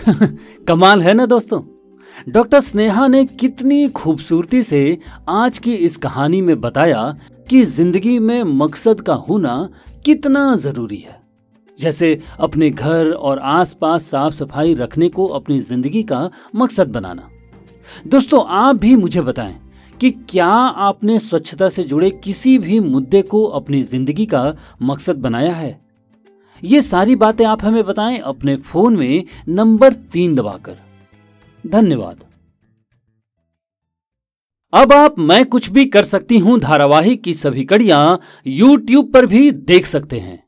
कमाल है ना दोस्तों। डॉक्टर स्नेहा ने कितनी खूबसूरती से आज की इस कहानी में बताया कि जिंदगी में मकसद का होना कितना जरूरी है। जैसे अपने घर और आसपास साफ सफाई रखने को अपनी जिंदगी का मकसद बनाना। दोस्तों, आप भी मुझे बताएं कि क्या आपने स्वच्छता से जुड़े किसी भी मुद्दे को अपनी जिंदगी का मकसद बनाया है? ये सारी बातें आप हमें बताएं अपने फोन में नंबर 3 दबाकर। धन्यवाद। अब आप मैं कुछ भी कर सकती हूं धारावाहिक की सभी कड़ियां YouTube पर भी देख सकते हैं।